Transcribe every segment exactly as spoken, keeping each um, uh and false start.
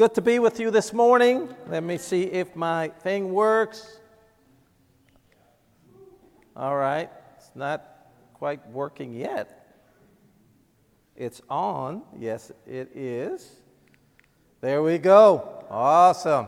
good to be with you this morning. Let me see if my thing works. All right. It's not quite working yet. It's on. Yes, it is. There we go. Awesome.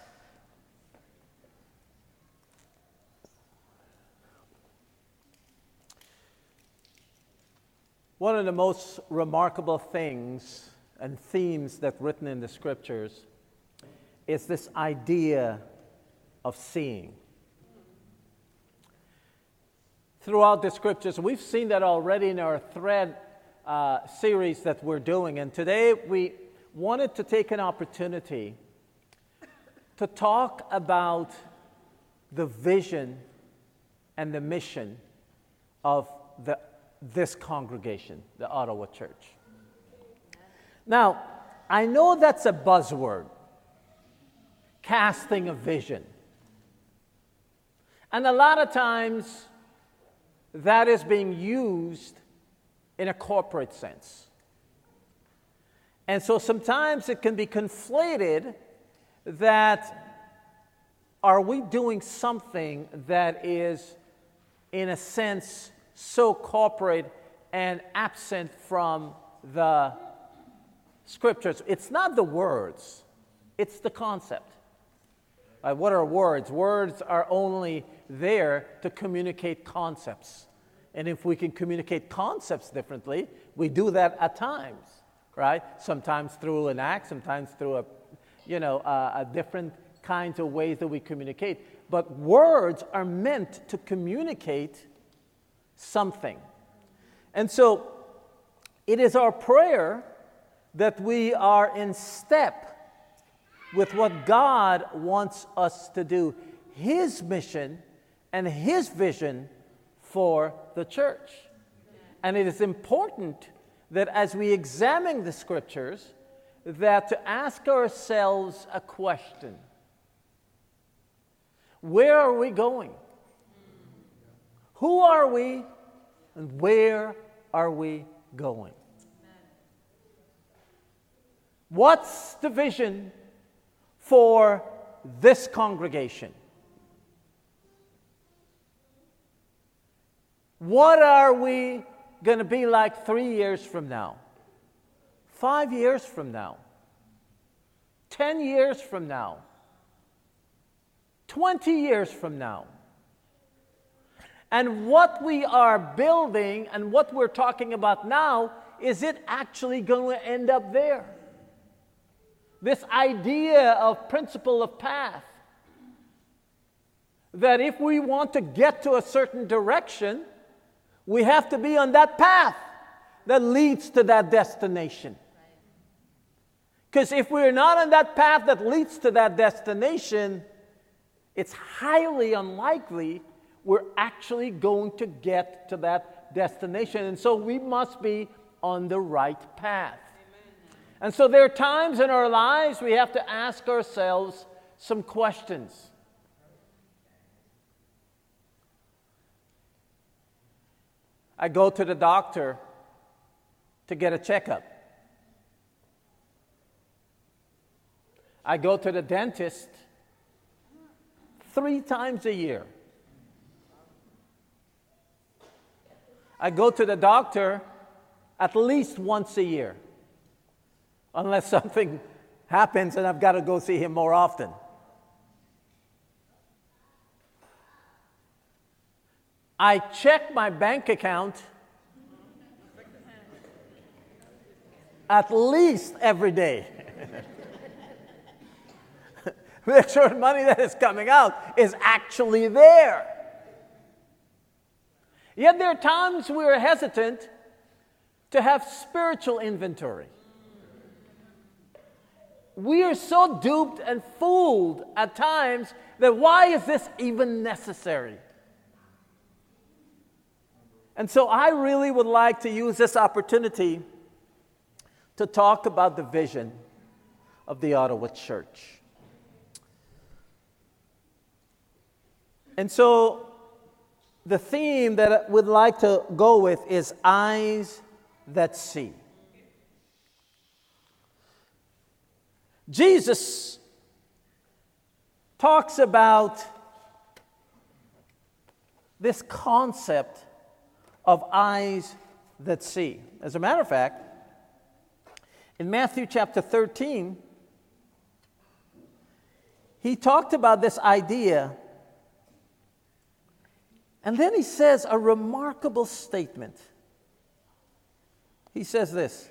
One of the most remarkable things and themes that's written in the scriptures is this idea of seeing. Throughout the scriptures, we've seen that already in our thread uh, series that we're doing, and today we wanted to take an opportunity to talk about the vision and the mission of the, this congregation, the Ottawa Church. Now, I know that's a buzzword, casting a vision. And a lot of times, that is being used in a corporate sense. And so sometimes it can be conflated that are we doing something that is, in a sense, so corporate and absent from the scriptures. It's not the words, it's the concept. Uh, what are words? Words are only there to communicate concepts. And if we can communicate concepts differently, we do that at times, right? Sometimes through an act, sometimes through a, you know, uh, a different kinds of ways that we communicate. But words are meant to communicate something. And so it is our prayer that we are in step with what God wants us to do, His mission and His vision for the church. And it is important that as we examine the scriptures, that to ask ourselves a question. Where are we going? Who are we? And where are we going? What's the vision for this congregation? What are we going to be like three years from now? Five years from now? Ten years from now? Twenty years from now? And what we are building and what we're talking about now, is it actually going to end up there? This idea of principle of path, that if we want to get to a certain direction, we have to be on that path that leads to that destination. Because if we're not on that path that leads to that destination, it's highly unlikely we're actually going to get to that destination. And so we must be on the right path. And so there are times in our lives we have to ask ourselves some questions. I go to the doctor to get a checkup. I go to the dentist three times a year. I go to the doctor at least once a year. Unless something happens and I've got to go see him more often. I check my bank account at least every day. Make sure the money that is coming out is actually there. Yet there are times we are hesitant to have spiritual inventory. We are so duped and fooled at times that why is this even necessary? And so I really would like to use this opportunity to talk about the vision of the Ottawa Church. And so the theme that I would like to go with is eyes that see. Jesus talks about this concept of eyes that see. As a matter of fact, in Matthew chapter thirteen, he talked about this idea, and then he says a remarkable statement. He says this: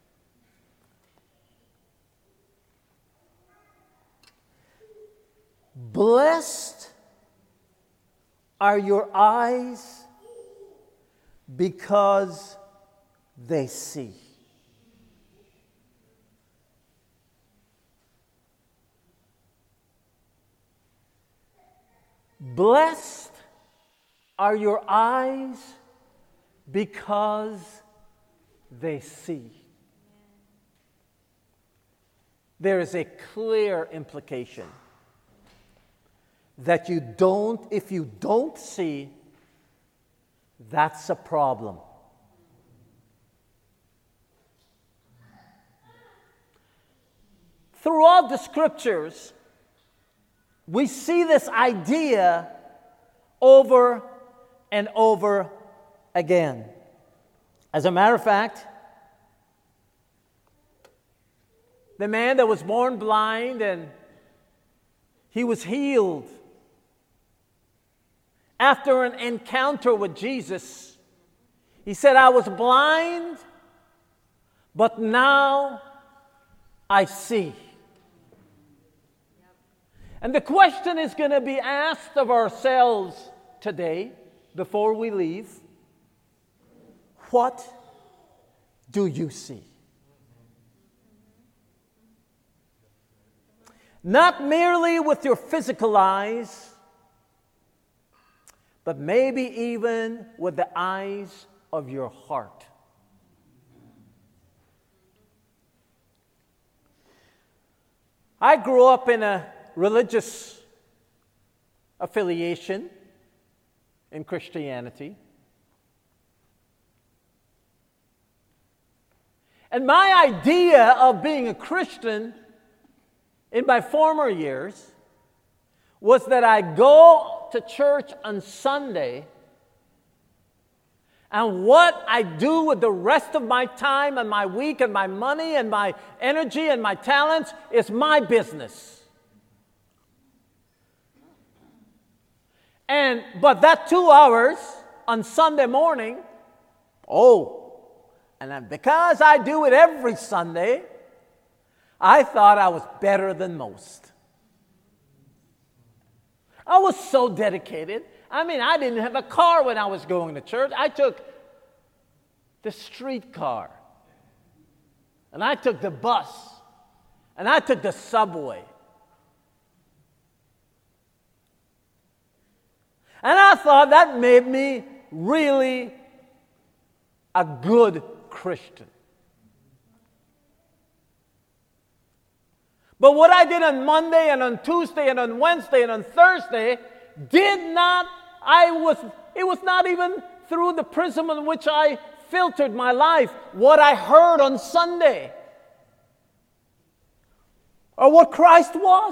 "Blessed are your eyes because they see." Blessed are your eyes because they see. There is a clear implication that you don't, if you don't see, that's a problem. Throughout the scriptures, we see this idea over and over again. As a matter of fact, the man that was born blind and he was healed after an encounter with Jesus. He said, "I was blind, but now I see." And the question is going to be asked of ourselves today, before we leave: what do you see? Not merely with your physical eyes, but maybe even with the eyes of your heart. I grew up in a religious affiliation in Christianity. And my idea of being a Christian in my former years was that I go to church on Sunday, and what I do with the rest of my time and my week and my money and my energy and my talents is my business. And but that two hours on Sunday morning, oh, and then because I do it every Sunday, I thought I was better than most. I was so dedicated. I mean, I didn't have a car when I was going to church. I took the streetcar, and I took the bus, and I took the subway. And I thought that made me really a good Christian. But what I did on Monday and on Tuesday and on Wednesday and on Thursday did not, I was, it was not even through the prism in which I filtered my life. What I heard on Sunday, or what Christ was.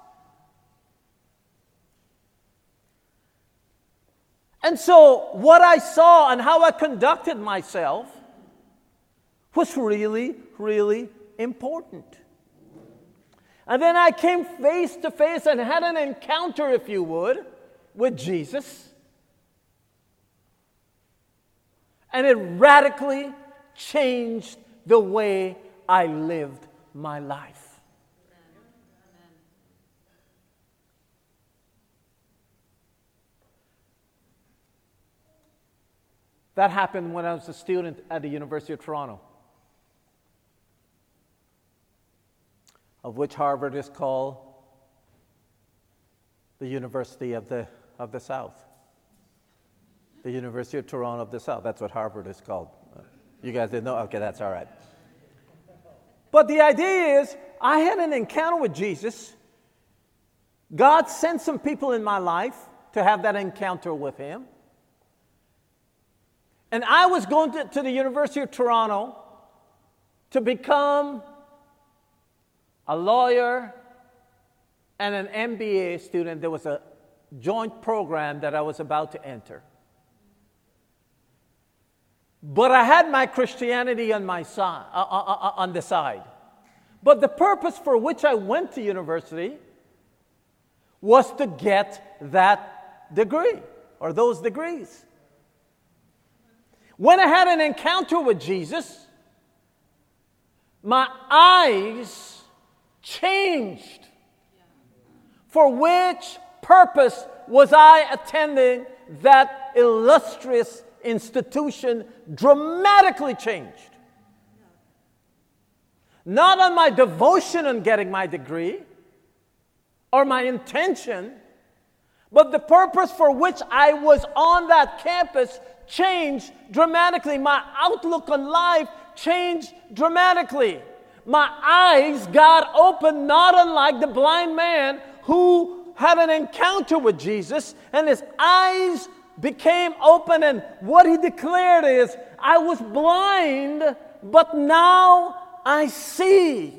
And so what I saw and how I conducted myself was really, really important. And then I came face to face and had an encounter, if you would, with Jesus. And it radically changed the way I lived my life. That happened when I was a student at the University of Toronto, of which Harvard is called the University of the, of the South. The University of Toronto of the South. That's what Harvard is called. You guys didn't know? Okay, that's all right. But the idea is, I had an encounter with Jesus. God sent some people in my life to have that encounter with Him. And I was going to, to the University of Toronto to become a lawyer, and an M B A student. There was a joint program that I was about to enter. But I had my Christianity on my side, uh, uh, uh, on the side. But the purpose for which I went to university was to get that degree, or those degrees. When I had an encounter with Jesus, my eyes changed. For which purpose was I attending that illustrious institution? Dramatically changed. Not on my devotion on getting my degree or my intention, but the purpose for which I was on that campus changed dramatically. My outlook on life changed dramatically. My eyes got open, not unlike the blind man who had an encounter with Jesus, and his eyes became open, and what he declared is, I was blind, but now I see.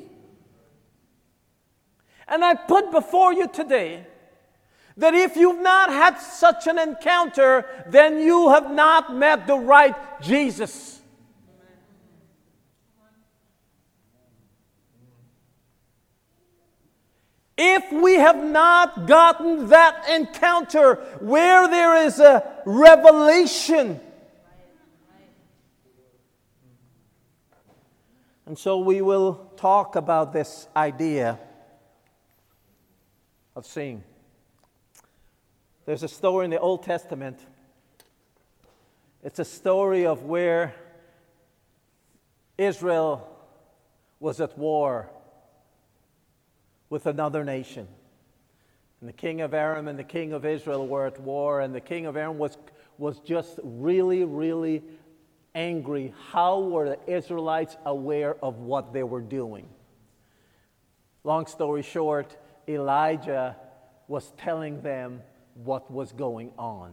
And I put before you today that if you've not had such an encounter, then you have not met the right Jesus. If we have not gotten that encounter where there is a revelation, and so we will talk about this idea of seeing. There's a story in the Old Testament. It's a story of where Israel was at war with another nation. And the king of Aram and the king of Israel were at war, and the king of Aram was, was just really, really angry. How were the Israelites aware of what they were doing? Long story short, Elijah was telling them what was going on.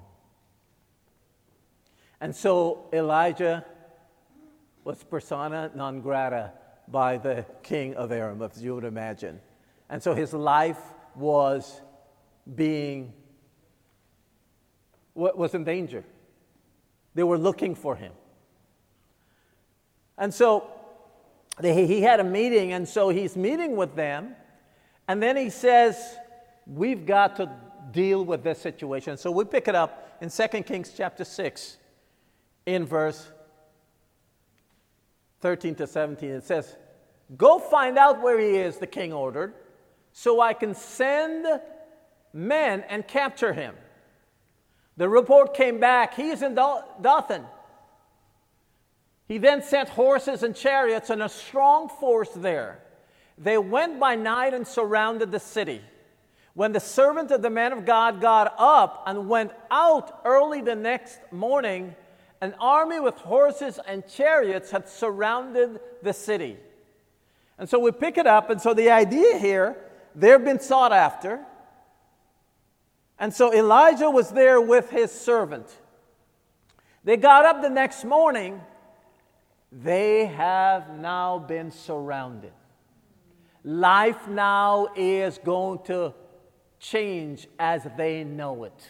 And so Elijah was persona non grata by the king of Aram, as you would imagine. And so his life was being, was in danger. They were looking for him. And so they, he had a meeting, and so he's meeting with them. And then he says, we've got to deal with this situation. So we pick it up in Second Kings chapter six, in verse thirteen to seventeen. It says, go find out where he is, the king ordered, so I can send men and capture him. The report came back, he is in Dothan. He then sent horses and chariots and a strong force there. They went by night and surrounded the city. When the servant of the man of God got up and went out early the next morning, an army with horses and chariots had surrounded the city. And so we pick it up, and so the idea here, they've been sought after. And so Elijah was there with his servant. They got up the next morning. They have now been surrounded. Life now is going to change as they know it.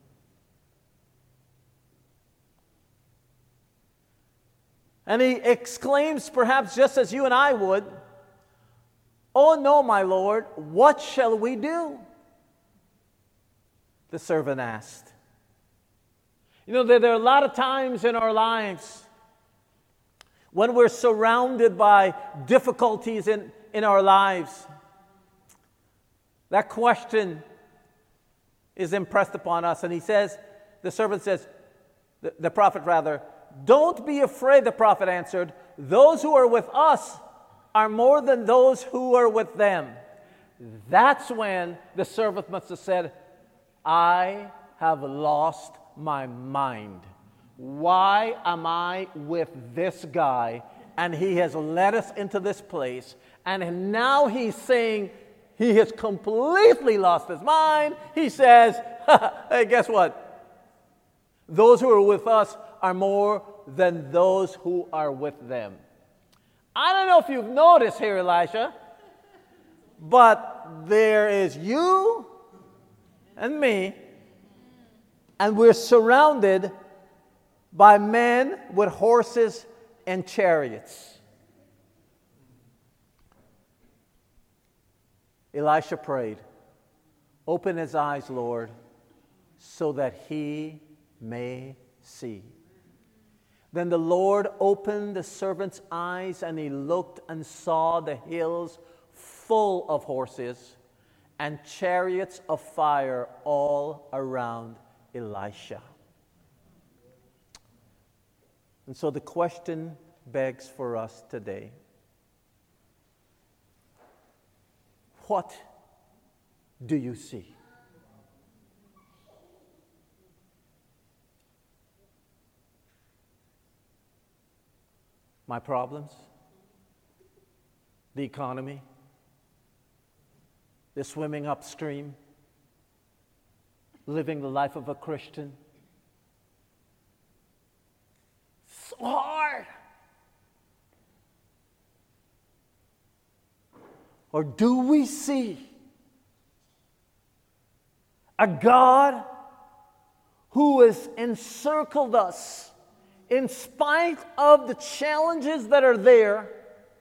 And he exclaims, perhaps just as you and I would, "Oh no, my Lord, what shall we do?" The servant asked. You know, there, there are a lot of times in our lives when we're surrounded by difficulties in, in our lives. That question is impressed upon us. And he says, the servant says, the, the prophet rather, "Don't be afraid," the prophet answered. "Those who are with us are more than those who are with them." That's when the servant must have said, "I have lost my mind. Why am I with this guy? And he has led us into this place. And now he's saying he has completely lost his mind." He says, "Hey, guess what? Those who are with us are more than those who are with them." I don't know if you've noticed here, Elisha, but there is you and me, and we're surrounded by men with horses and chariots. Elisha prayed, "Open his eyes, Lord, so that he may see." Then the Lord opened the servant's eyes, and he looked and saw the hills full of horses and chariots of fire all around Elisha. And so the question begs for us today, what do you see? My problems? The economy? The swimming upstream? Living the life of a Christian? So hard. Or do we see a God who has encircled us in spite of the challenges that are there,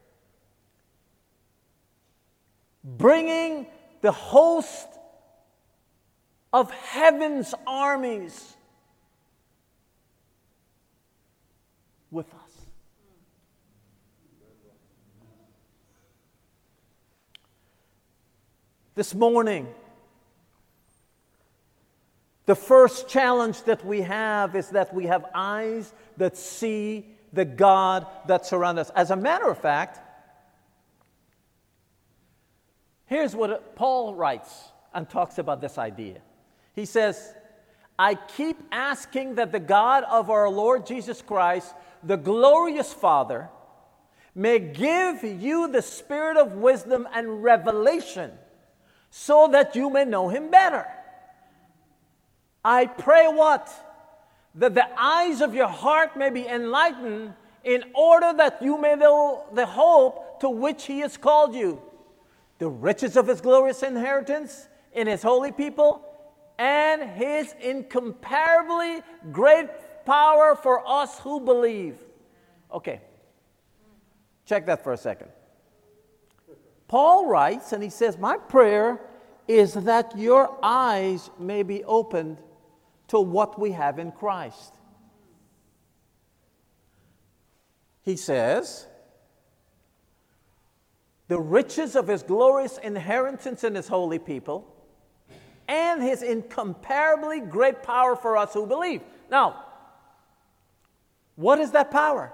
bringing the host of heaven's armies with us? This morning, the first challenge that we have is that we have eyes that see the God that surrounds us. As a matter of fact, here's what Paul writes and talks about this idea. He says, "I keep asking that the God of our Lord Jesus Christ, the glorious Father, may give you the spirit of wisdom and revelation so that you may know him better. I pray what? That the eyes of your heart may be enlightened in order that you may know the hope to which he has called you, the riches of his glorious inheritance in his holy people, and his incomparably great power for us who believe." Okay, check that for a second. Paul writes, and he says, "My prayer is that your eyes may be opened to what we have in Christ." He says, the riches of his glorious inheritance in his holy people, and his incomparably great power for us who believe. Now, what is that power?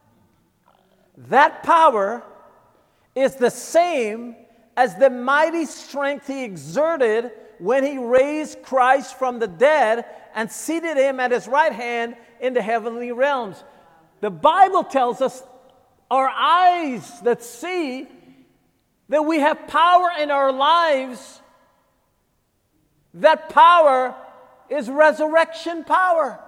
That power is the same as the mighty strength he exerted when he raised Christ from the dead and seated him at his right hand in the heavenly realms. The Bible tells us our eyes that see that we have power in our lives. That power is resurrection power.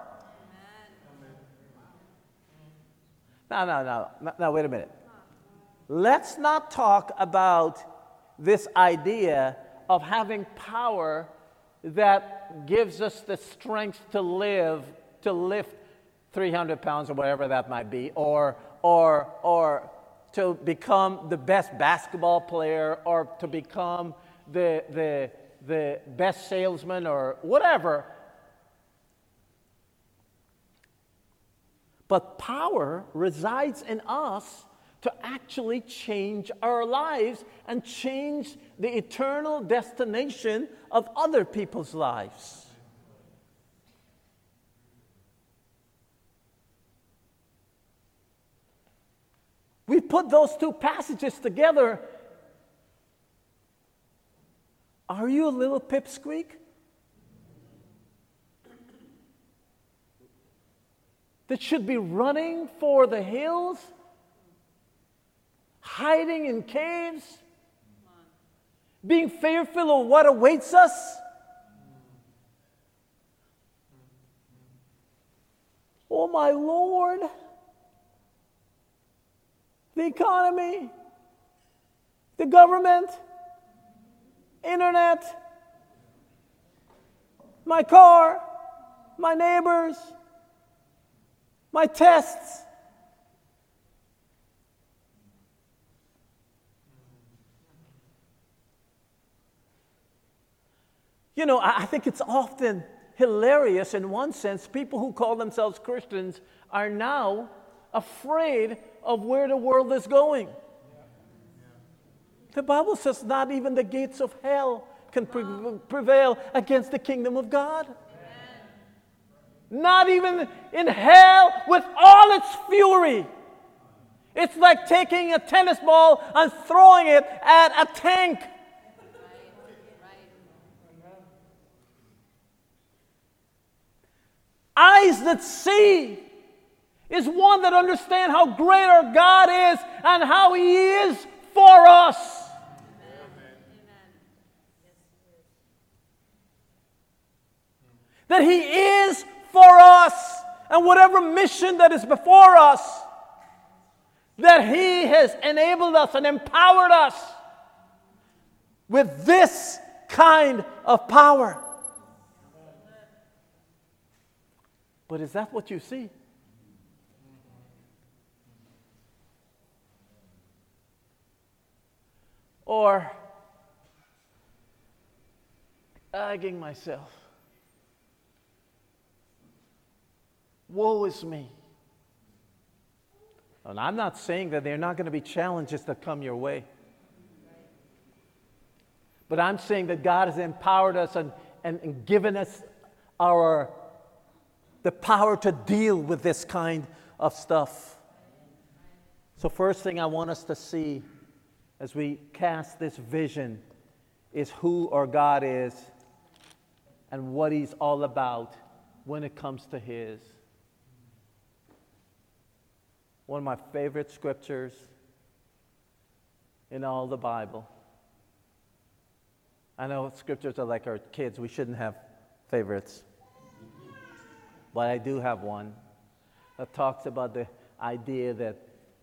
No, no, no, no, wait a minute. Let's not talk about this idea of having power that gives us the strength to live, to lift three hundred pounds or whatever that might be, or, or, or to become the best basketball player, or to become the, the, the best salesman, or whatever. But power resides in us to actually change our lives and change the eternal destination of other people's lives. We put those two passages together. Are you a little pipsqueak? That should be running for the hills? Hiding in caves? Being fearful of what awaits us? Oh my Lord! The economy, the government, internet, my car, my neighbors, my tests. You know, I think it's often hilarious in one sense. People who call themselves Christians are now afraid of where the world is going. The Bible says not even the gates of hell can pre- prevail against the kingdom of God. Not even in hell with all its fury. It's like taking a tennis ball and throwing it at a tank. Eyes that see is one that understand how great our God is and how He is for us. Amen. That He is for us, and whatever mission that is before us, that He has enabled us and empowered us with this kind of power. But is that what you see? Or agging myself? Woe is me. And I'm not saying that there are not going to be challenges that come your way. But I'm saying that God has empowered us and, and, and given us our the power to deal with this kind of stuff. So first thing I want us to see as we cast this vision is who our God is and what He's all about when it comes to His. One of my favorite scriptures in all the Bible. I know scriptures are like our kids. We shouldn't have favorites. But I do have one that talks about the idea that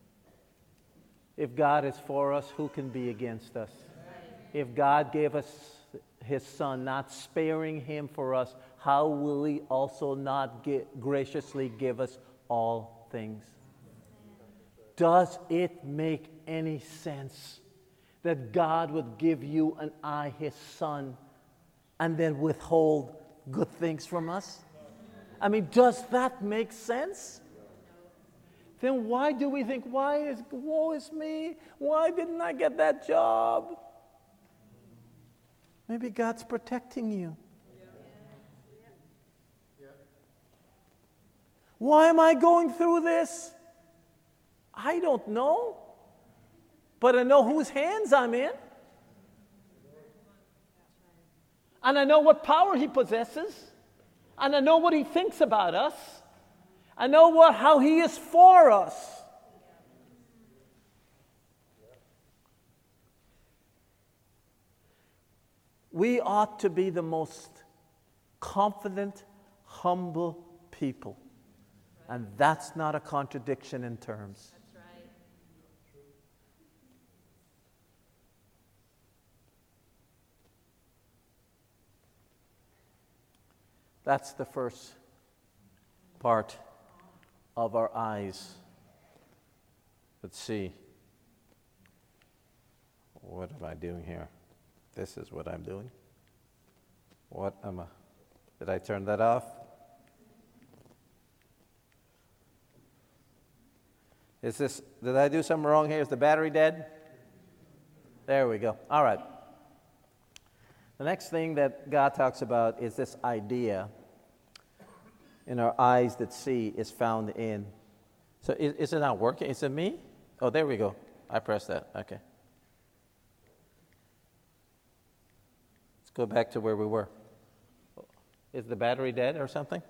if God is for us, who can be against us? If God gave us His Son, not sparing Him for us, how will He also not get, graciously give us all things? Does it make any sense that God would give you and I, His Son, and then withhold good things from us? I mean, does that make sense? Then why do we think, why is, woe is me? Why didn't I get that job? Maybe God's protecting you. Why am I going through this? I don't know. But I know whose hands I'm in. And I know what power He possesses. And I know what He thinks about us. I know what how He is for us. We ought to be the most confident, humble people. And that's not a contradiction in terms. That's right. That's the first part of our eyes. Let's see. What am I doing here? This is what I'm doing. What am I? Did I turn that off? Is this, did I do something wrong here? Is the battery dead? There we go. All right. The next thing that God talks about is this idea in our eyes that see is found in. So is, is it not working? Is it me? Oh, there we go. I pressed that. Okay. Let's go back to where we were. Is the battery dead or something?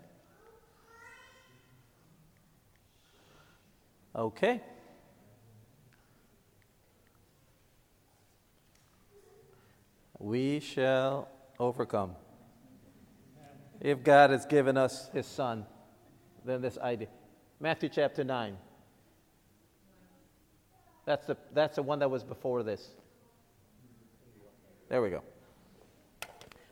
Okay. We shall overcome. If God has given us His Son, then this idea. Matthew chapter nine. That's the, that's the one that was before this. There we go.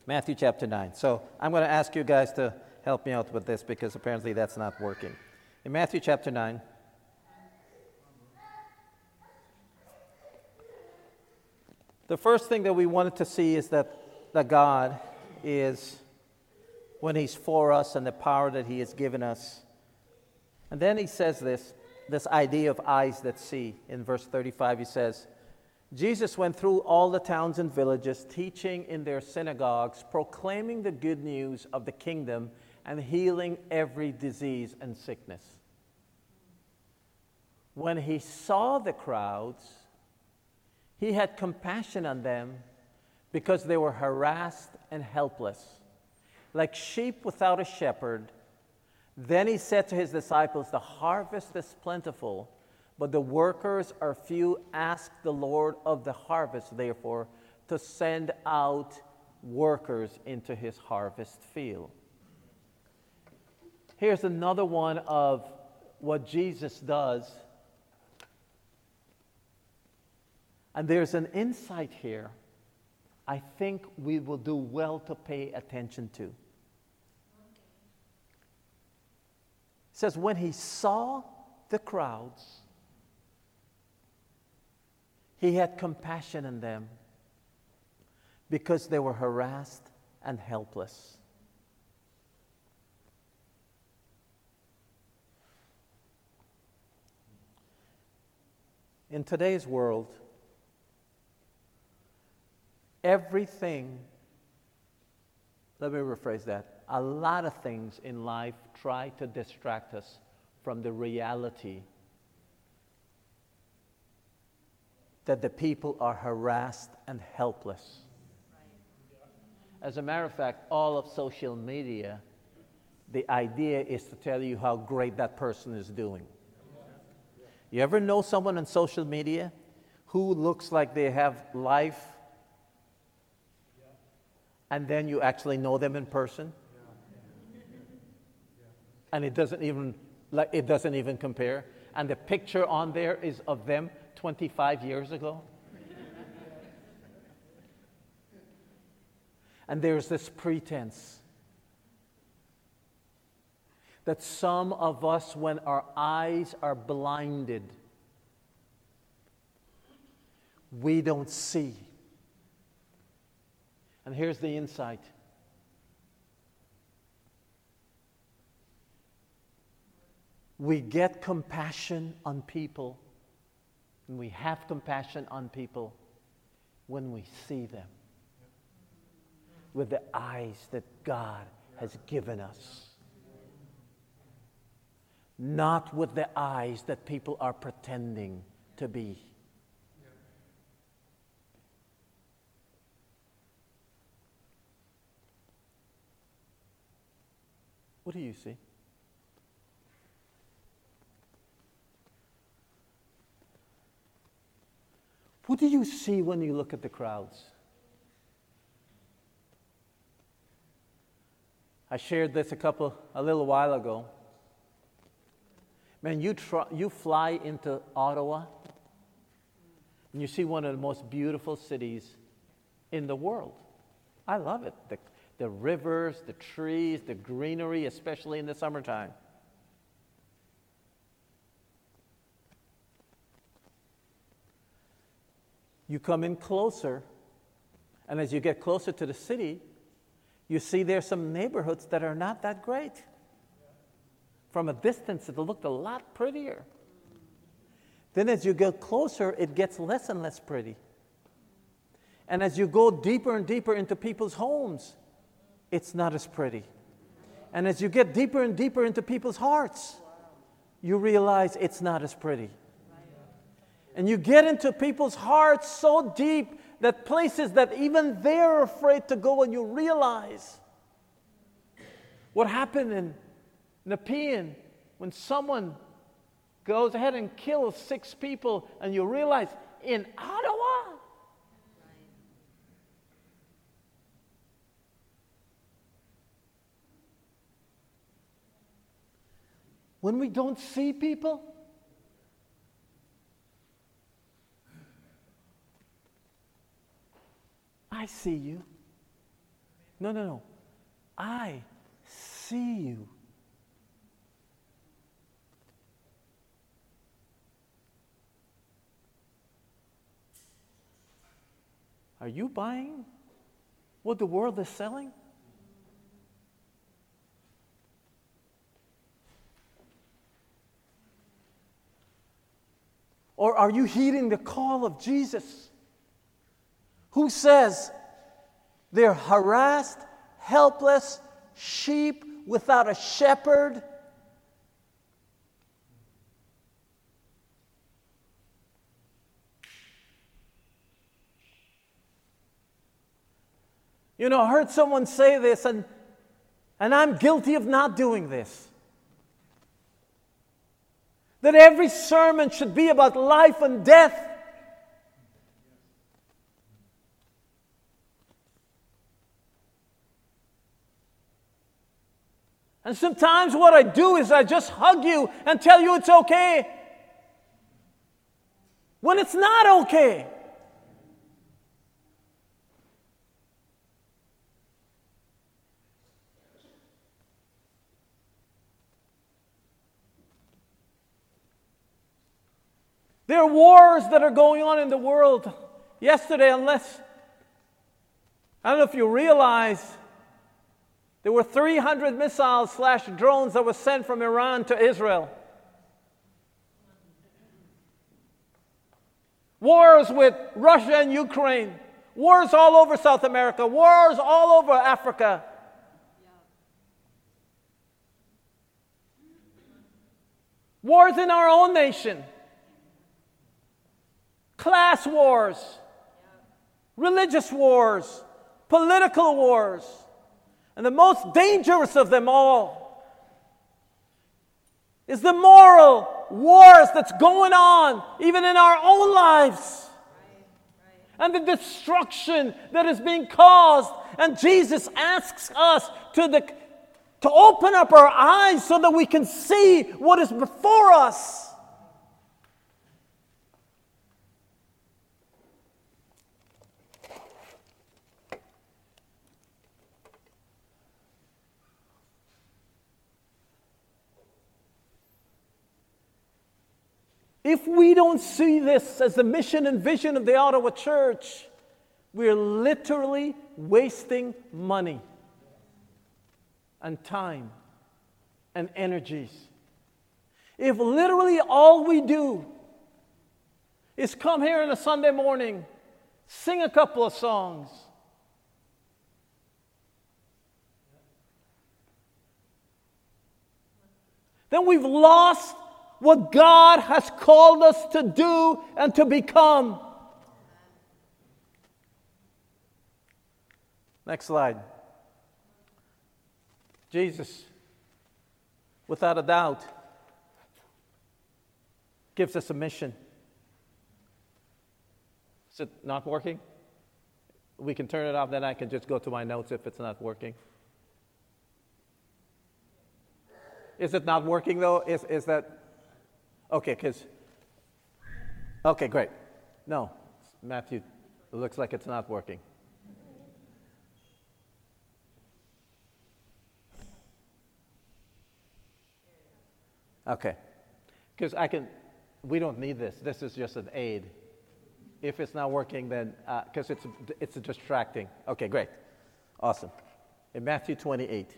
Matthew chapter nine. So I'm going to ask you guys to help me out with this because apparently that's not working. In Matthew chapter nine, the first thing that we wanted to see is that, that God is, when He's for us and the power that He has given us. And then He says this, this idea of eyes that see. In verse thirty-five, He says, Jesus went through all the towns and villages, teaching in their synagogues, proclaiming the good news of the kingdom, and healing every disease and sickness. When He saw the crowds, He had compassion on them because they were harassed and helpless, like sheep without a shepherd. Then He said to His disciples, "The harvest is plentiful, but the workers are few. Ask the Lord of the harvest, therefore, to send out workers into His harvest field." Here's another one of what Jesus does. And there's an insight here I think we will do well to pay attention to. It says, when He saw the crowds, He had compassion on them because they were harassed and helpless. In today's world, everything, let me rephrase that, a lot of things in life try to distract us from the reality that the people are harassed and helpless. As a matter of fact, all of social media, the idea is to tell you how great that person is doing. You ever know someone on social media who looks like they have life, and then you actually know them in person, and it doesn't even like it doesn't even compare, and the picture on there is of them twenty-five years ago? And there's this pretense that some of us, when our eyes are blinded, we don't see. And here's the insight. We get compassion on people, and we have compassion on people when we see them with the eyes that God has given us. Not with the eyes that people are pretending to be. What do you see? What do you see when you look at the crowds? I shared this a couple, a little while ago. Man, you try, you fly into Ottawa, and you see one of the most beautiful cities in the world. I love it. The, the rivers, the trees, the greenery, especially in the summertime. You come in closer, and as you get closer to the city, you see there's some neighborhoods that are not that great. From a distance, it looked a lot prettier. Then as you get closer, it gets less and less pretty. And as you go deeper and deeper into people's homes, it's not as pretty. And as you get deeper and deeper into people's hearts, you realize it's not as pretty. And you get into people's hearts so deep that places that even they're afraid to go, and you realize what happened in Nepean when someone goes ahead and kills six people, and you realize in Ottawa. When we don't see people, I see you. No, no, no. I see you. Are you buying what the world is selling? Or are you heeding the call of Jesus, who says they're harassed, helpless sheep without a shepherd? You know, I heard someone say this, and, and I'm guilty of not doing this. That every sermon should be about life and death. And sometimes what I do is I just hug you and tell you it's okay, when it's not okay. There are wars that are going on in the world. Yesterday, unless, I don't know if you realize, there were three hundred missiles slash drones that were sent from Iran to Israel. Wars with Russia and Ukraine. Wars all over South America. Wars all over Africa. Wars in our own nation. Class wars, religious wars, political wars, and the most dangerous of them all is the moral wars that's going on even in our own lives, and the destruction that is being caused. And Jesus asks us to, the, to open up our eyes so that we can see what is before us. If we don't see this as the mission and vision of the Ottawa Church, we're literally wasting money and time and energies. If literally all we do is come here on a Sunday morning, sing a couple of songs, then we've lost what God has called us to do and to become. Next slide. Jesus, without a doubt, gives us a mission. Is it not working? We can turn it off, then I can just go to my notes if it's not working. Is it not working though? Is is that okay? Because okay, great. No, Matthew, it looks like it's not working. Okay, because I can. We don't need this. This is just an aid. If it's not working, then because uh, it's it's distracting. Okay, great, awesome. In Matthew twenty-eight.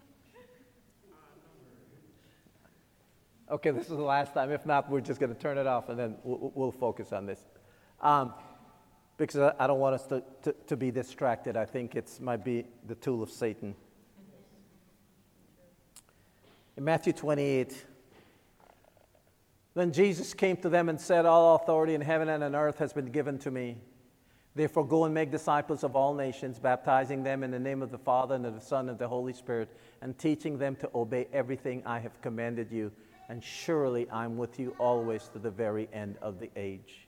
Okay, this is the last time. If not, we're just going to turn it off, and then we'll, we'll focus on this. Um, because I don't want us to, to, to be distracted. I think it might be the tool of Satan. In Matthew twenty-eight, then Jesus came to them and said, "All authority in heaven and on earth has been given to me. Therefore go and make disciples of all nations, baptizing them in the name of the Father and of the Son and of the Holy Spirit, and teaching them to obey everything I have commanded you. And surely I'm with you always to the very end of the age."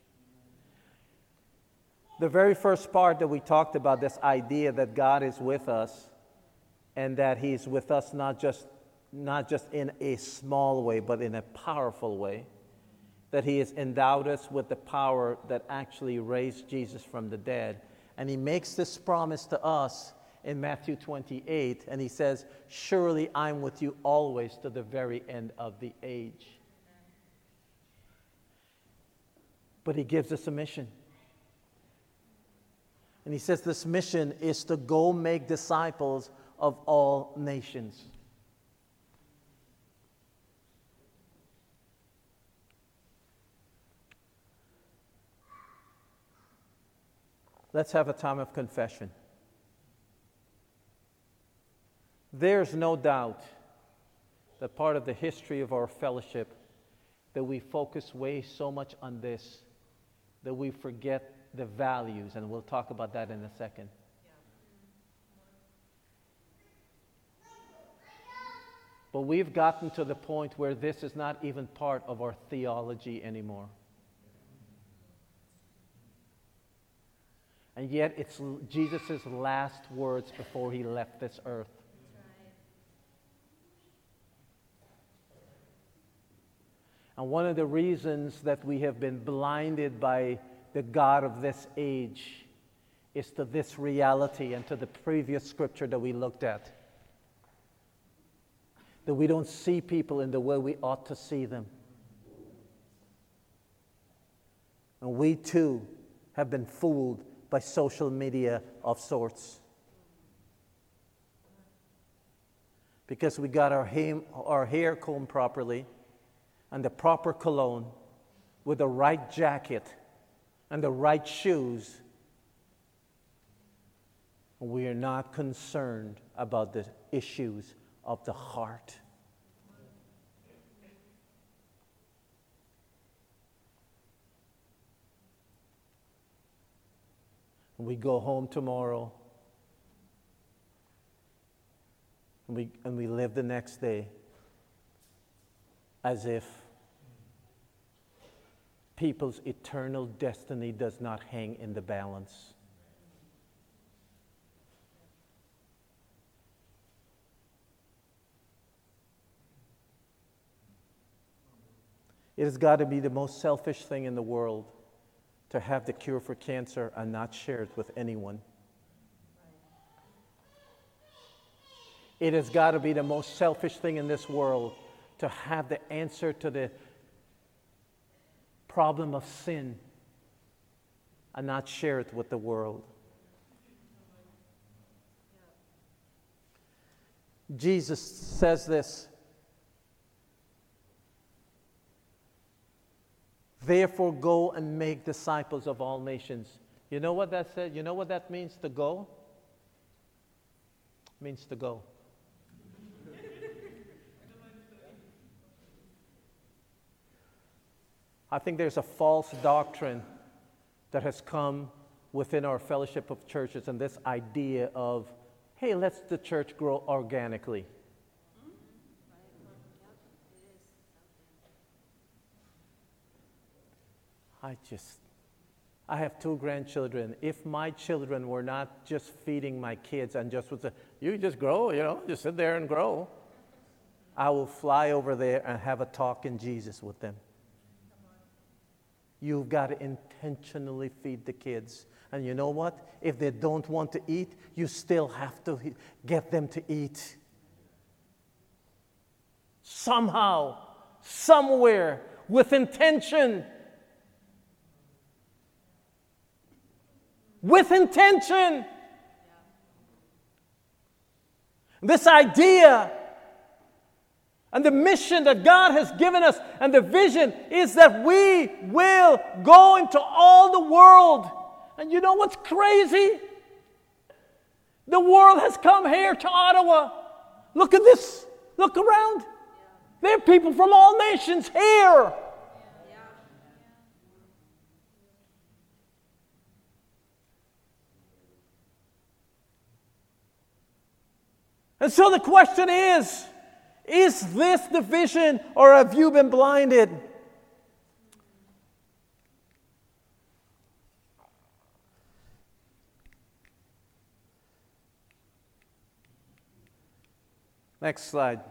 The very first part that we talked about, this idea that God is with us, and that He's with us not just, not just in a small way, but in a powerful way, that He has endowed us with the power that actually raised Jesus from the dead. And He makes this promise to us, in Matthew twenty-eight, and he says, surely I'm with you always to the very end of the age. But he gives us a mission. And he says this mission is to go make disciples of all nations. Let's have a time of confession. There's no doubt that part of the history of our fellowship that we focus way so much on this that we forget the values, and we'll talk about that in a second. But we've gotten to the point where this is not even part of our theology anymore. And yet it's Jesus' last words before he left this earth. And one of the reasons that we have been blinded by the God of this age is to this reality and to the previous scripture that we looked at. That we don't see people in the way we ought to see them. And we too have been fooled by social media of sorts. Because we got our hair, our hair combed properly, and the proper cologne, with the right jacket and the right shoes, we are not concerned about the issues of the heart. We go home tomorrow, and we, and we live the next day as if people's eternal destiny does not hang in the balance. It has got to be the most selfish thing in the world to have the cure for cancer and not share it with anyone. It has got to be the most selfish thing in this world to have the answer to the problem of sin and not share it with the world. Jesus says this, therefore go and make disciples of all nations. You know what that said? You know what that means, to go? It means to go. I think there's a false doctrine that has come within our fellowship of churches, and this idea of, hey, let's the church grow organically. I just, I have two grandchildren. If my children were not just feeding my kids and just would say, you just grow, you know, just sit there and grow, I will fly over there and have a talk in Jesus with them. You've got to intentionally feed the kids. And you know what? If they don't want to eat, you still have to get them to eat. Somehow, somewhere, with intention. With intention. This idea and the mission that God has given us and the vision is that we will go into all the world. And you know what's crazy? The world has come here to Ottawa. Look at this. Look around. There are people from all nations here. And so the question is, is this the vision, or have you been blinded? Next slide.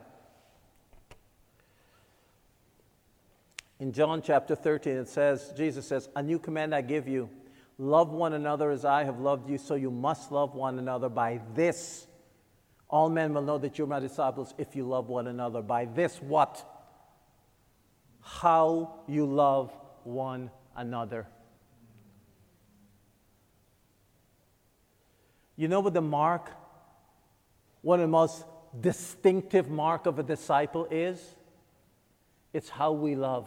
In John chapter thirteen, it says, Jesus says, a new command I give you, Love one another as I have loved you, so you must love one another. By this, all men will know that you're my disciples if you love one another. By this what? How you love one another. You know what the mark, one of the most distinctive mark of a disciple is? It's how we love.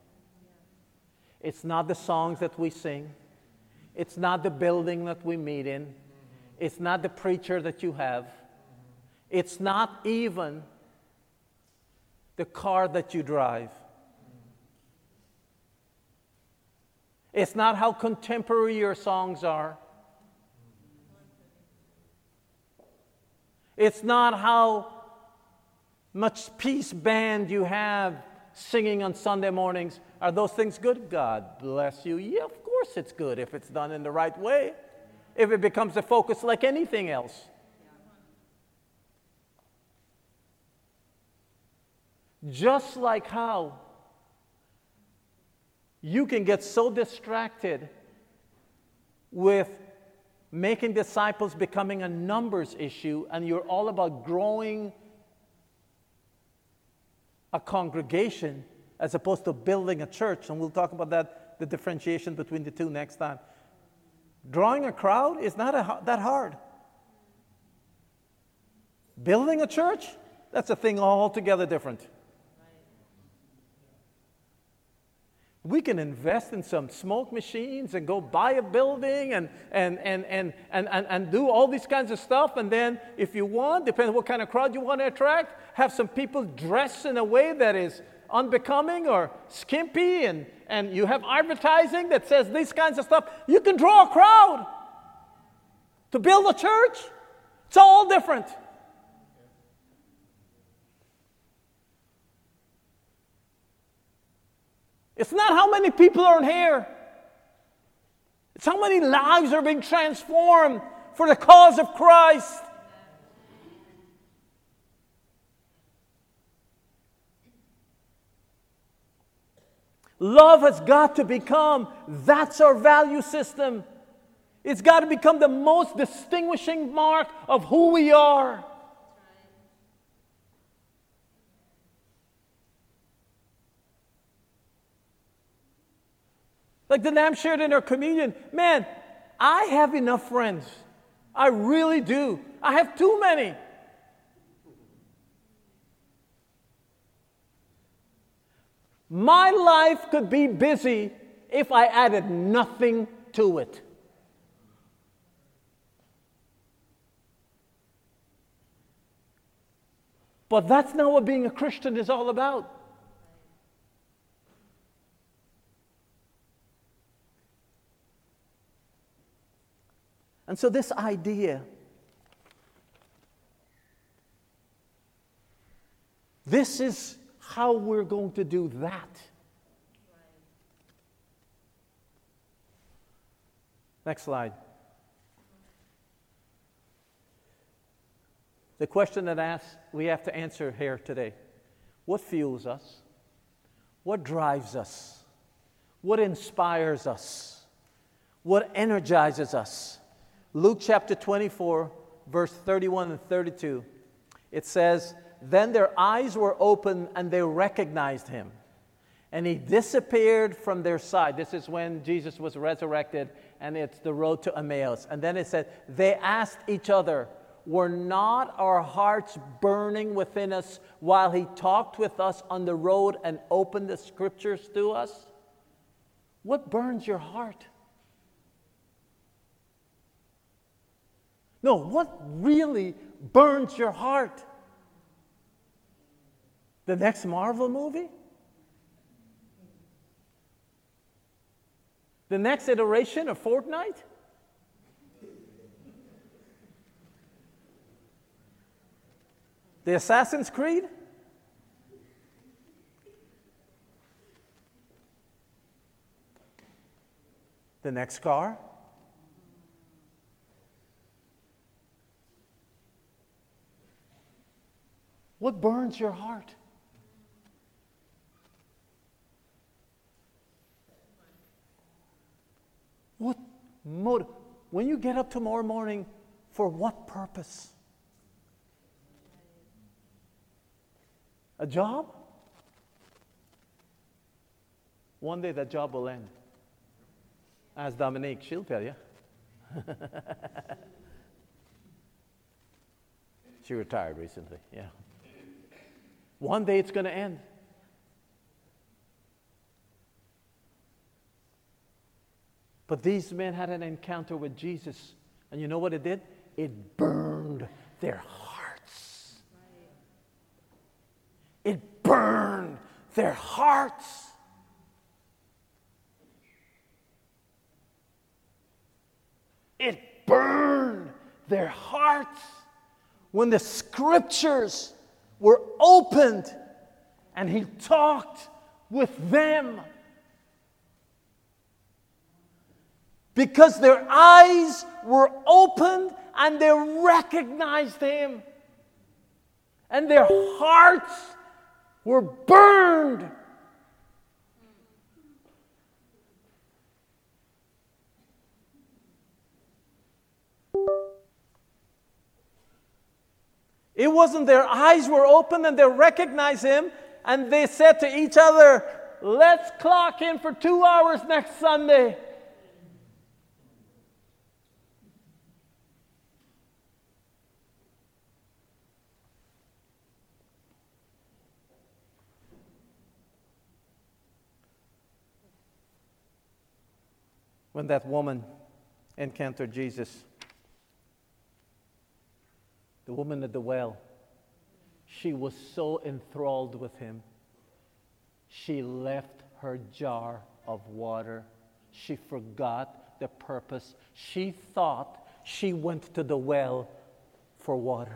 It's not the songs that we sing. It's not the building that we meet in. It's not the preacher that you have. It's not even the car that you drive. It's not how contemporary your songs are. It's not how much peace band you have singing on Sunday mornings. Are those things good? God bless you. Yeah, of course it's good if it's done in the right way. If it becomes a focus like anything else. Just like how you can get so distracted with making disciples becoming a numbers issue, and you're all about growing a congregation as opposed to building a church. And we'll talk about that, the differentiation between the two next time. Drawing a crowd is not a, that hard. Building a church, that's a thing altogether different. We can invest in some smoke machines and go buy a building and, and, and, and, and, and, and do all these kinds of stuff. And then if you want, depending on what kind of crowd you want to attract, have some people dress in a way that is unbecoming or skimpy. And, and you have advertising that says these kinds of stuff. You can draw a crowd. To build a church, it's all different. It's not how many people are in here. It's how many lives are being transformed for the cause of Christ. Love has got to become, that's our value system. It's got to become the most distinguishing mark of who we are. Like the Nam shared in our communion, man, I have enough friends. I really do. I have too many. My life could be busy if I added nothing to it. But that's not what being a Christian is all about. And so this idea, this is how we're going to do that. Next slide. The question that asks, we have to answer here today. What fuels us? What drives us? What inspires us? What energizes us? Luke chapter twenty-four, verse thirty-one and thirty-two. It says, "Then their eyes were opened and they recognized him. And he disappeared from their sight." This is when Jesus was resurrected, and it's the road to Emmaus. And then it said, "They asked each other, 'Were not our hearts burning within us while he talked with us on the road and opened the scriptures to us?'" What burns your heart? No, what really burns your heart? The next Marvel movie? The next iteration of Fortnite? The Assassin's Creed? The next car? What burns your heart? What Motive. When you get up tomorrow morning, for what purpose? A job? One day that job will end. Ask Dominique, she'll tell you. She retired recently, yeah. One day it's going to end. But these men had an encounter with Jesus. And you know what it did? It burned their hearts. It burned their hearts. It burned their hearts. When the scriptures were opened and he talked with them. Because their eyes were opened and they recognized him. And their hearts were burned. It wasn't their eyes were open and they recognized him and they said to each other, let's clock in for two hours next Sunday. When that woman encountered Jesus, the woman at the well, she was so enthralled with him. She left her jar of water. She forgot the purpose. She thought she went to the well for water.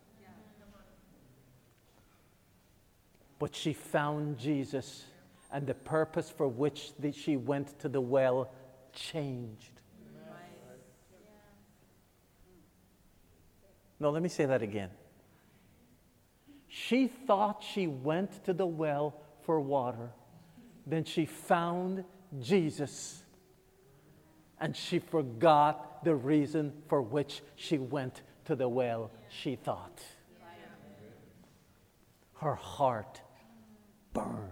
But she found Jesus, and the purpose for which the, she went to the well changed. No, let me say that again. She thought she went to the well for water. Then she found Jesus. And she forgot the reason for which she went to the well, she thought. Her heart burned.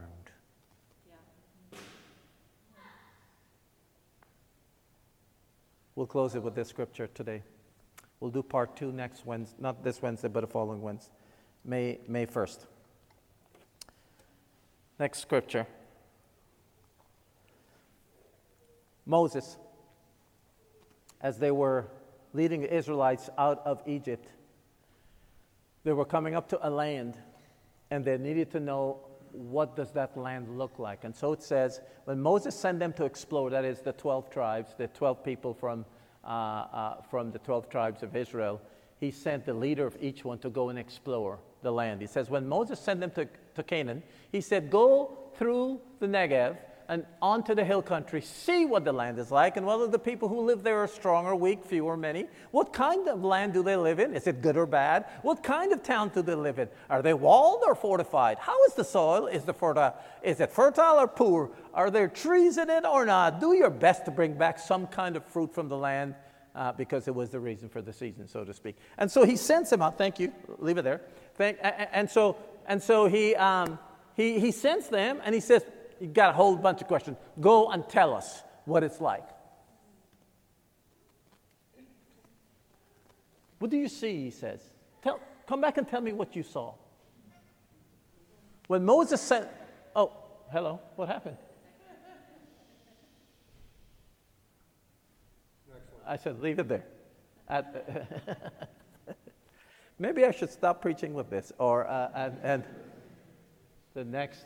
We'll close it with this scripture today. We'll do part two next Wednesday, not this Wednesday, but the following Wednesday, May, May first. Next scripture. Moses, as they were leading the Israelites out of Egypt, they were coming up to a land, and they needed to know, what does that land look like? And so it says, when Moses sent them to explore, that is the twelve tribes, the twelve people from Uh, uh, from the twelve tribes of Israel, he sent the leader of each one to go and explore the land. He says, when Moses sent them to, to Canaan, he said, go through the Negev and onto the hill country, see what the land is like, and whether the people who live there are strong or weak, few or many. What kind of land do they live in? Is it good or bad? What kind of town do they live in? Are they walled or fortified? How is the soil? Is, the fertile, is it fertile or poor? Are there trees in it or not? Do your best to bring back some kind of fruit from the land, uh, because it was the reason for the season, so to speak. And so he sends them out. Thank you. Leave it there. Thank, and, and so and so he um, he he sends them, and he says, you got a whole bunch of questions. Go and tell us what it's like. What do you see, he says. Tell, come back and tell me what you saw. When Moses said, oh, hello, what happened? I said, leave it there. At, maybe I should stop preaching with this, or uh, and, and the next.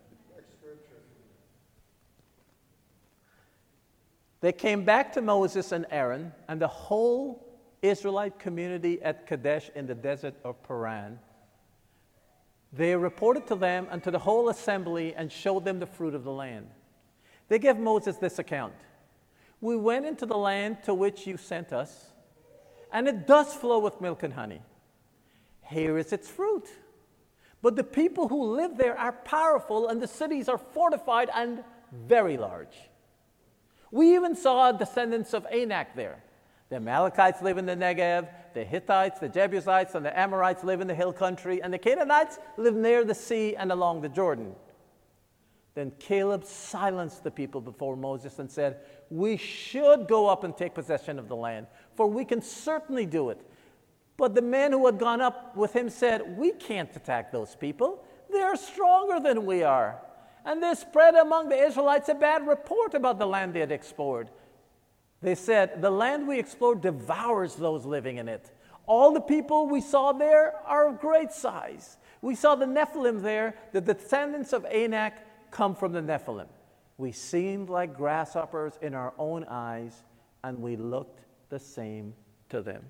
They came back to Moses and Aaron and the whole Israelite community at Kadesh in the desert of Paran. They reported to them and to the whole assembly and showed them the fruit of the land. They gave Moses this account. We went into the land to which you sent us, and it does flow with milk and honey. Here is its fruit. But the people who live there are powerful, and the cities are fortified and very large. We even saw descendants of Anak there. The Amalekites live in the Negev, the Hittites, the Jebusites, and the Amorites live in the hill country, and the Canaanites live near the sea and along the Jordan. Then Caleb silenced the people before Moses and said, "We should go up and take possession of the land, for we can certainly do it." But the men who had gone up with him said, "We can't attack those people. They are stronger than we are." And they spread among the Israelites a bad report about the land they had explored. They said, "The land we explored devours those living in it. All the people we saw there are of great size. We saw the Nephilim there, the descendants of Anak come from the Nephilim. We seemed like grasshoppers in our own eyes, and we looked the same to them."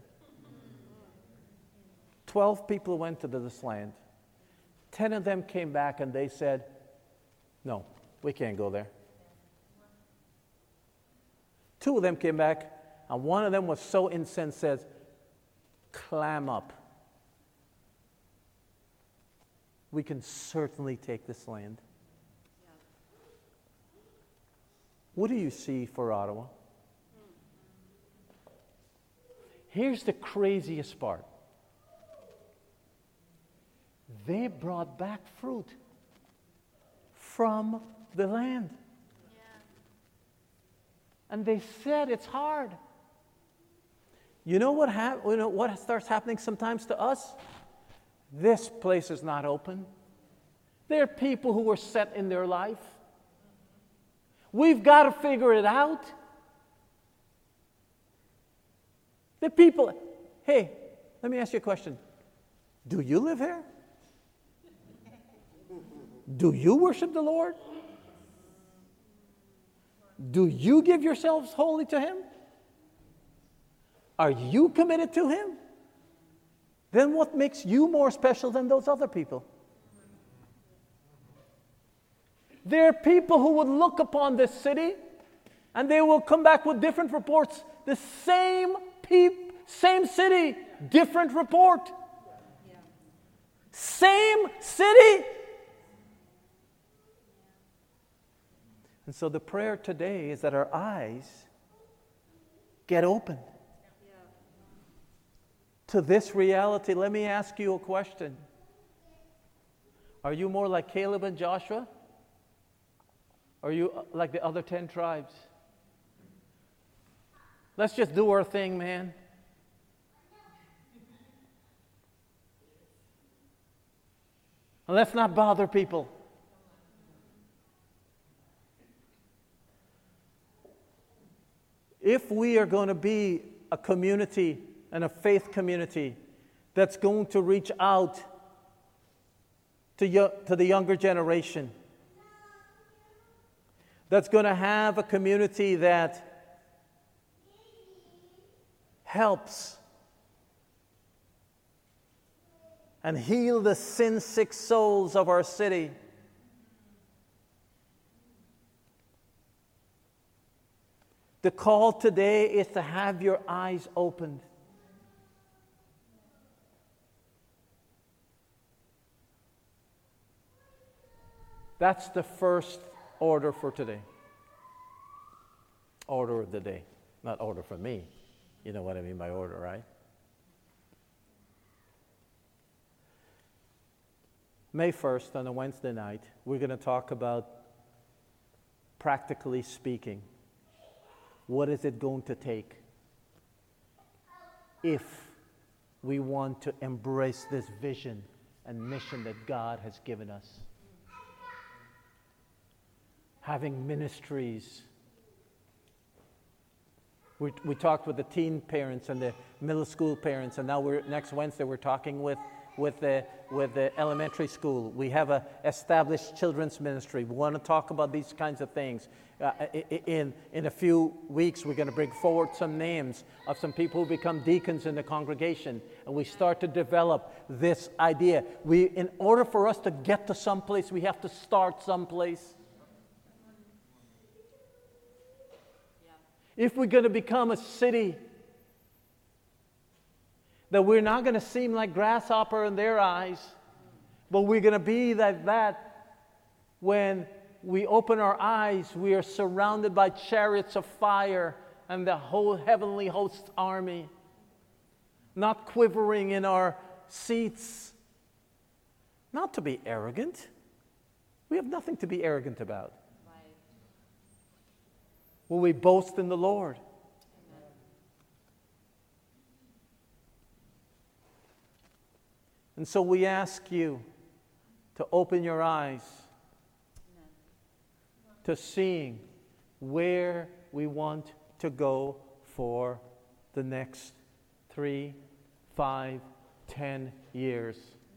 Twelve people went to this land. Ten of them came back and they said, "No, we can't go there." Two of them came back, and one of them was so incensed, says, "Clam up. We can certainly take this land." Yeah. What do you see for Ottawa? Here's the craziest part. They brought back fruit from the land. And they said it's hard. You know what hap- you know what starts happening sometimes to us? This place is not open. There are people who are set in their life. We've got to figure it out. The people, hey, let me ask you a question. Do you live here? Do you worship the Lord? Do you give yourselves wholly to Him? Are you committed to Him? Then what makes you more special than those other people? There are people who would look upon this city and they will come back with different reports. The same peop, same city, different report. Yeah. Same city. And so the prayer today is that our eyes get open yeah. to this reality. Let me ask you a question. Are you more like Caleb and Joshua? Or are you like the other ten tribes? Let's just do our thing, man. And let's not bother people. If we are going to be a community and a faith community that's going to reach out to, yo- to the younger generation, that's going to have a community that helps and heal the sin-sick souls of our city, the call today is to have your eyes opened. That's the first order for today. Order of the day. Not order for me. You know what I mean by order, right? May first, on a Wednesday night, we're going to talk about, practically speaking, what is it going to take if we want to embrace this vision and mission that God has given us? Having ministries. We, we talked with the teen parents and the middle school parents, and now we're next Wednesday we're talking with with the with the elementary school. We have a established children's ministry. We want to talk about these kinds of things. Uh, in in a few weeks, we're going to bring forward some names of some people who become deacons in the congregation, and we start to develop this idea. We, in order for us to get to someplace, we have to start someplace. If we're going to become a city that we're not going to seem like grasshopper in their eyes, but we're going to be like that when we open our eyes, we are surrounded by chariots of fire and the whole heavenly host army, not quivering in our seats. Not to be arrogant. We have nothing to be arrogant about. Right. Will we boast in the Lord? Amen. And so we ask you to open your eyes Amen. to seeing where we want to go for the next three, five, ten years.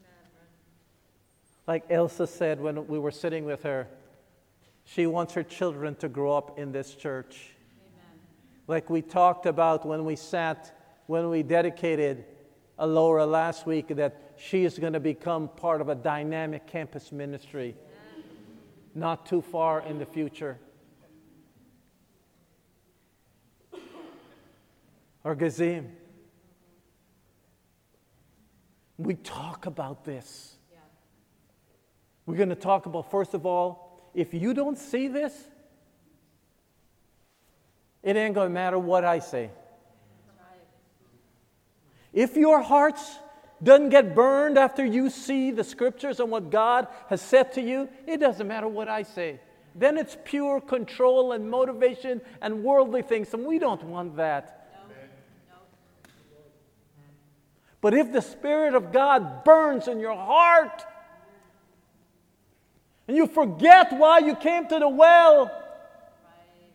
Like Elsa said when we were sitting with her, she wants her children to grow up in this church. Amen. Like we talked about when we sat, when we dedicated Alora last week, that she is going to become part of a dynamic campus ministry not too far in the future. Or Gazim. We talk about this. Yeah. We're going to talk about, first of all, if you don't see this, it ain't going to matter what I say. That's right. If your hearts doesn't get burned after you see the scriptures and what God has said to you, it doesn't matter what I say. Then it's pure control and motivation and worldly things, and we don't want that. But if the Spirit of God burns in your heart and you forget why you came to the well, Right.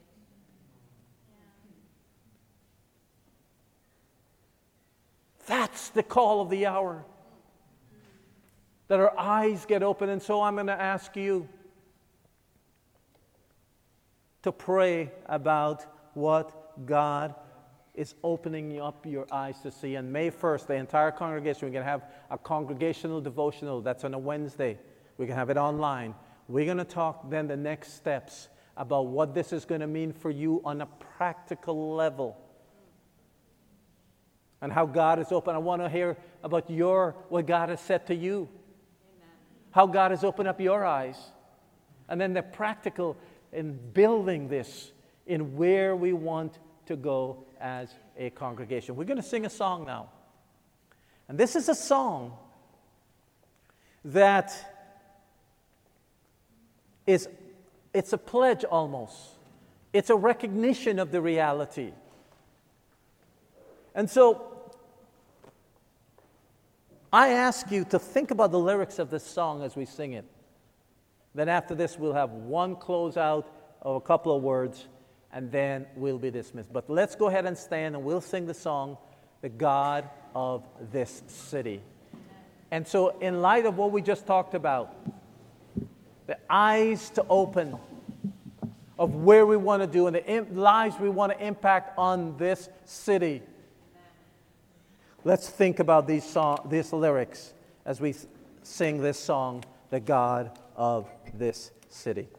that's the call of the hour. That our eyes get open. And so I'm going to ask you to pray about what God is opening up your eyes to see. And May first, the entire congregation, we're going to have a congregational devotional. That's on a Wednesday. We can have it online. We're going to talk then the next steps about what this is going to mean for you on a practical level. And how God is open. I want to hear about your, what God has said to you. Amen. How God has opened up your eyes. And then the practical in building this in where we want to go as a congregation. We're going to sing a song now. And this is a song that is, it's a pledge almost. It's a recognition of the reality. And so, I ask you to think about the lyrics of this song as we sing it. Then after this, we'll have one closeout of a couple of words, and then we'll be dismissed. But let's go ahead and stand, and we'll sing the song, The God of This City. And so, in light of what we just talked about, the eyes to open of where we want to do and the im- lives we want to impact on this city. Let's think about these song, these lyrics as we sing this song, The God of This City.